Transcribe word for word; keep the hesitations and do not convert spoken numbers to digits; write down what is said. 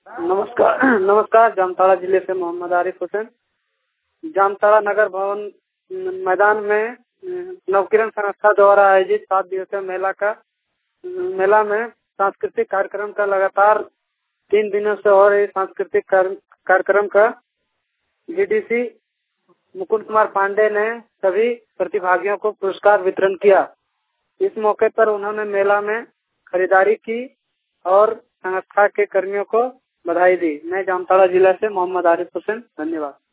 नमस्कार नमस्कार जामताड़ा जिले से मोहम्मद आरिफ हुसैन। जामताड़ा नगर भवन मैदान में नवकिरण संस्था द्वारा आयोजित सात दिवसीय मेला का मेला में सांस्कृतिक कार्यक्रम का लगातार तीन दिनों से हो रही सांस्कृतिक कार्यक्रम का डीडीसी मुकुंद कुमार पांडे ने सभी प्रतिभागियों को पुरस्कार वितरण किया। इस मौके पर उन्होंने मेला में खरीदारी की और संस्था के कर्मियों को बधाई दी। मैं जामताड़ा जिला से मोहम्मद आरिफ हुसैन, धन्यवाद।